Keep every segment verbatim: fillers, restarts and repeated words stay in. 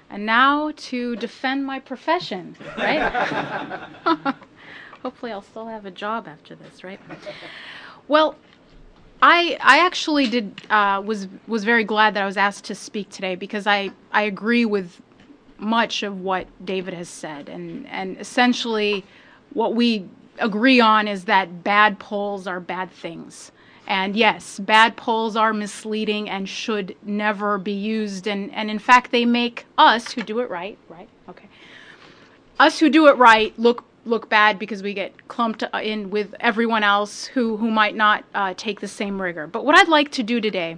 And now to defend my profession, right? Hopefully I'll still have a job after this, right? Well, I I actually did uh, was was very glad that I was asked to speak today, because I, I agree with much of what David has said, and, and essentially what we agree on is that bad polls are bad things. And yes, bad polls are misleading and should never be used, and, and in fact they make us who do it right, right, okay, us who do it right look look bad, because we get clumped in with everyone else who, who might not uh, take the same rigor. But what I'd like to do today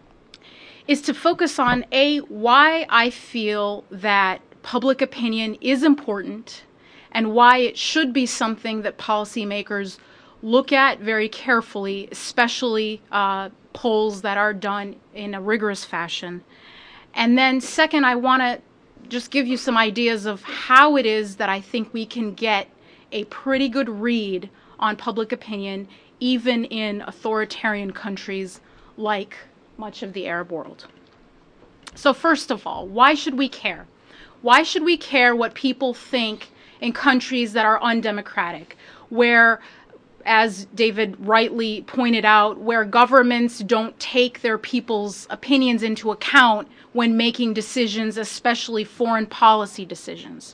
is to focus on, A, why I feel that public opinion is important and why it should be something that policymakers look at very carefully, especially uh, polls that are done in a rigorous fashion. And then second, I want to just give you some ideas of how it is that I think we can get a pretty good read on public opinion, even in authoritarian countries like much of the Arab world. So first of all, why should we care? Why should we care what people think in countries that are undemocratic, where, as David rightly pointed out, where governments don't take their people's opinions into account when making decisions, especially foreign policy decisions?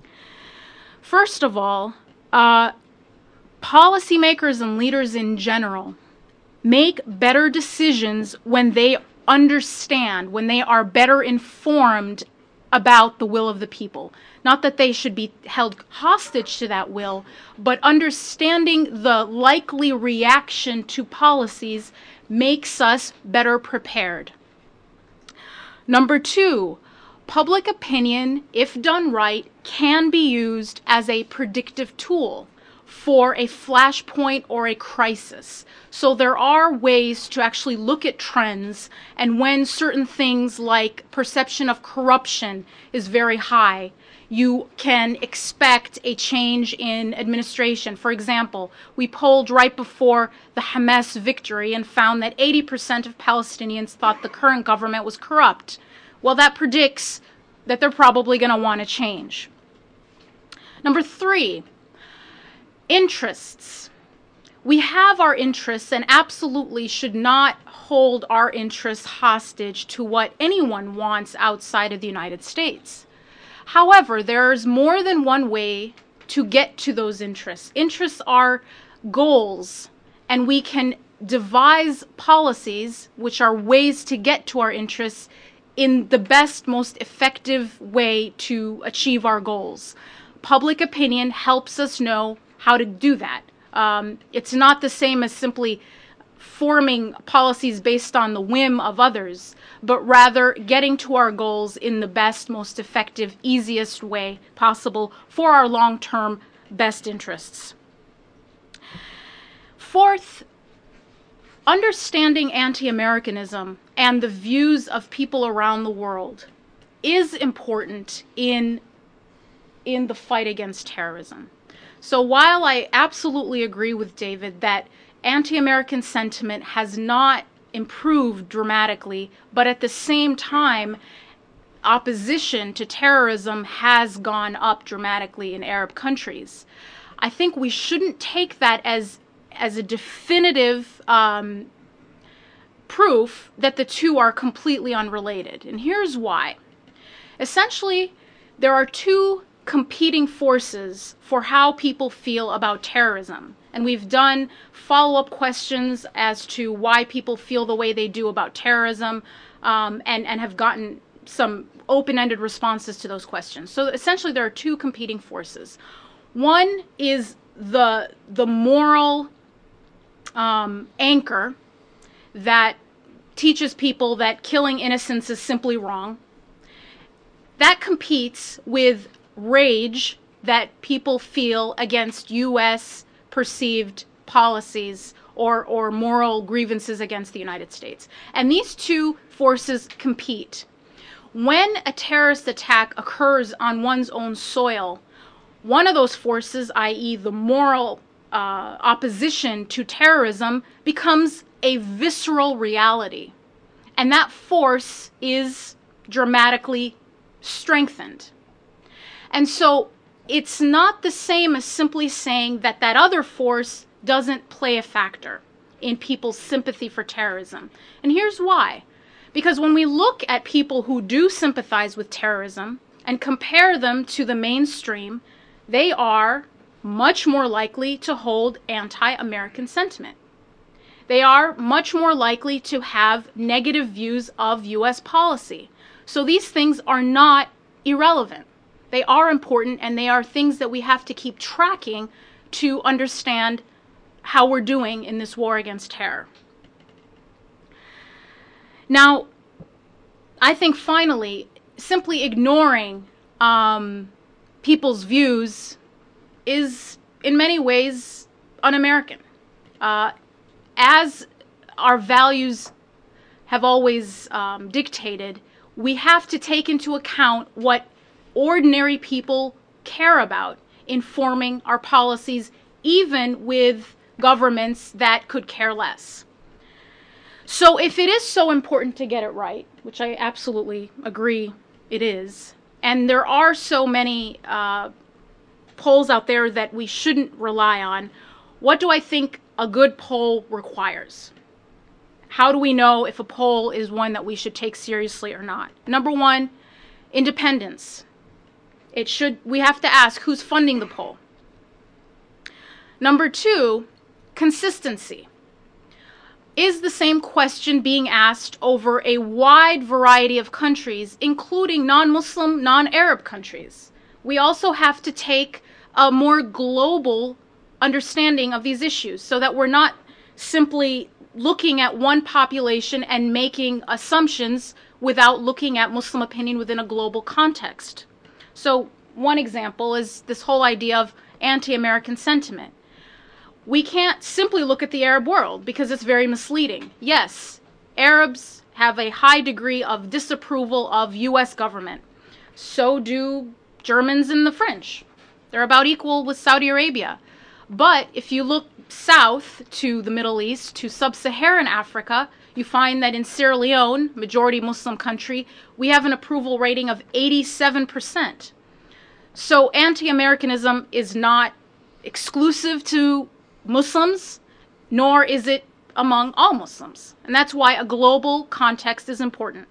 First of all, uh, policymakers and leaders in general make better decisions when they understand, when they are better informed about the will of the people. Not that they should be held hostage to that will, but understanding the likely reaction to policies makes us better prepared. Number two, public opinion, if done right, can be used as a predictive tool for a flashpoint or a crisis. So there are ways to actually look at trends, and when certain things like perception of corruption is very high, you can expect a change in administration. For example, we polled right before the Hamas victory and found that eighty percent of Palestinians thought the current government was corrupt. Well, that predicts that they're probably going to want to change. Number three, interests. We have our interests and absolutely should not hold our interests hostage to what anyone wants outside of the United States. However, there's more than one way to get to those interests. Interests are goals, and we can devise policies which are ways to get to our interests in the best, most effective way to achieve our goals. Public opinion helps us know how to do that. Um, it's not the same as simply forming policies based on the whim of others, but rather getting to our goals in the best, most effective, easiest way possible for our long-term best interests. Fourth, understanding anti-Americanism and the views of people around the world is important in, in the fight against terrorism. So while I absolutely agree with David that anti-American sentiment has not improved dramatically, but at the same time, opposition to terrorism has gone up dramatically in Arab countries, I think we shouldn't take that as, as a definitive um, proof that the two are completely unrelated. And here's why. Essentially, there are two competing forces for how people feel about terrorism. And we've done follow-up questions as to why people feel the way they do about terrorism, um, and, and have gotten some open-ended responses to those questions. So essentially there are two competing forces. One is the, the moral um, anchor that teaches people that killing innocents is simply wrong. That competes with rage that people feel against U S perceived policies or, or moral grievances against the United States. And these two forces compete. When a terrorist attack occurs on one's own soil, one of those forces, that is the moral uh, opposition to terrorism, becomes a visceral reality. And that force is dramatically strengthened. And so it's not the same as simply saying that that other force doesn't play a factor in people's sympathy for terrorism. And here's why. Because when we look at people who do sympathize with terrorism and compare them to the mainstream, they are much more likely to hold anti-American sentiment. They are much more likely to have negative views of U S policy. So these things are not irrelevant. They are important, and they are things that we have to keep tracking to understand how we're doing in this war against terror. Now, I think finally, simply ignoring um, people's views is in many ways un-American. Uh, as our values have always um, dictated, we have to take into account what ordinary people care about in forming our policies, even with governments that could care less. So if it is so important to get it right, which I absolutely agree it is, and there are so many uh, polls out there that we shouldn't rely on, what do I think a good poll requires? How do we know if a poll is one that we should take seriously or not? Number one, independence. It should, we have to ask who's funding the poll. Number two, consistency. Is the same question being asked over a wide variety of countries, including non-Muslim, non-Arab countries? We also have to take a more global understanding of these issues so that we're not simply looking at one population and making assumptions without looking at Muslim opinion within a global context. So one example is this whole idea of anti-American sentiment. We can't simply look at the Arab world because it's very misleading. Yes, Arabs have a high degree of disapproval of U S government. So do Germans and the French. They're about equal with Saudi Arabia. But if you look south to the Middle East, to sub-Saharan Africa, you find that in Sierra Leone, majority Muslim country, we have an approval rating of eighty-seven percent. So anti-Americanism is not exclusive to Muslims, nor is it among all Muslims. And that's why a global context is important.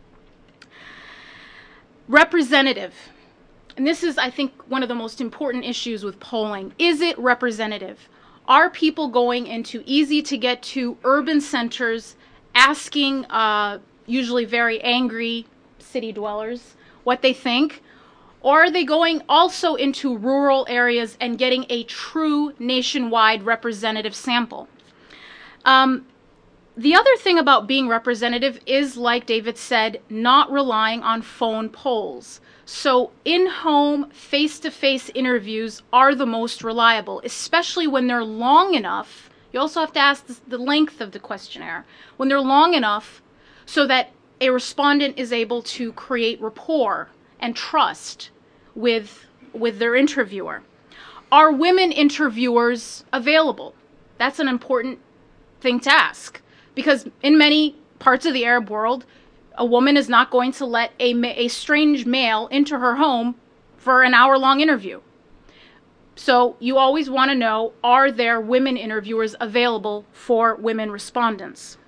Representative. And this is, I think, one of the most important issues with polling. Is it representative? Are people going into easy-to-get-to urban centers asking uh, usually very angry city dwellers what they think? Or are they going also into rural areas and getting a true nationwide representative sample? Um, the other thing about being representative is, like David said, not relying on phone polls. So in-home, face-to-face interviews are the most reliable, especially when they're long enough. You also have to ask the length of the questionnaire. When they're long enough so that a respondent is able to create rapport and trust with, with their interviewer. Are women interviewers available? That's an important thing to ask, because in many parts of the Arab world, a woman is not going to let a, a strange male into her home for an hour-long interview. So you always want to know, are there women interviewers available for women respondents?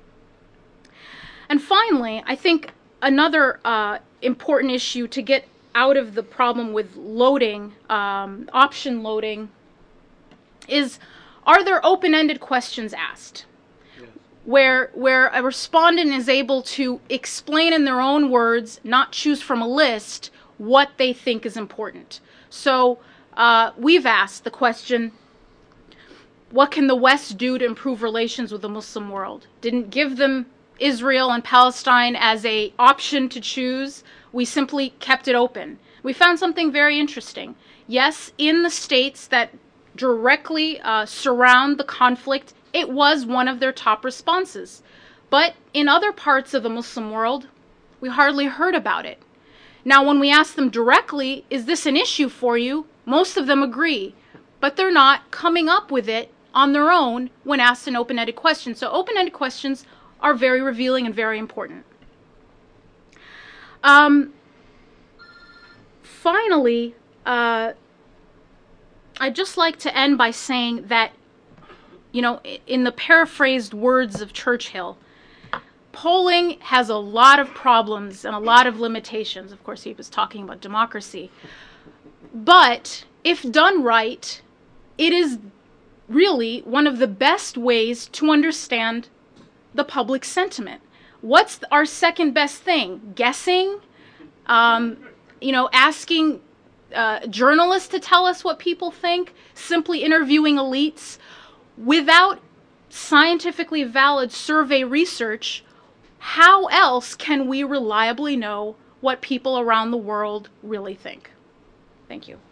And finally, I think another uh, important issue to get out of the problem with loading, um, option loading, is, are there open-ended questions asked? Where, where a respondent is able to explain in their own words, not choose from a list, what they think is important. So uh, we've asked the question, what can the West do to improve relations with the Muslim world? Didn't give them Israel and Palestine as an option to choose. We simply kept it open. We found something very interesting. Yes, in the states that directly uh, surround the conflict, it was one of their top responses. But in other parts of the Muslim world, we hardly heard about it. Now, when we ask them directly, is this an issue for you? Most of them agree, but they're not coming up with it on their own when asked an open-ended question. So open-ended questions are very revealing and very important. Um, finally, uh, I'd just like to end by saying that, you know, in the paraphrased words of Churchill, polling has a lot of problems and a lot of limitations. Of course, he was talking about democracy. But if done right, it is really one of the best ways to understand the public sentiment. What's our second best thing? Guessing? Um, you know, asking uh, journalists to tell us what people think? Simply interviewing elites? Without scientifically valid survey research, how else can we reliably know what people around the world really think? Thank you.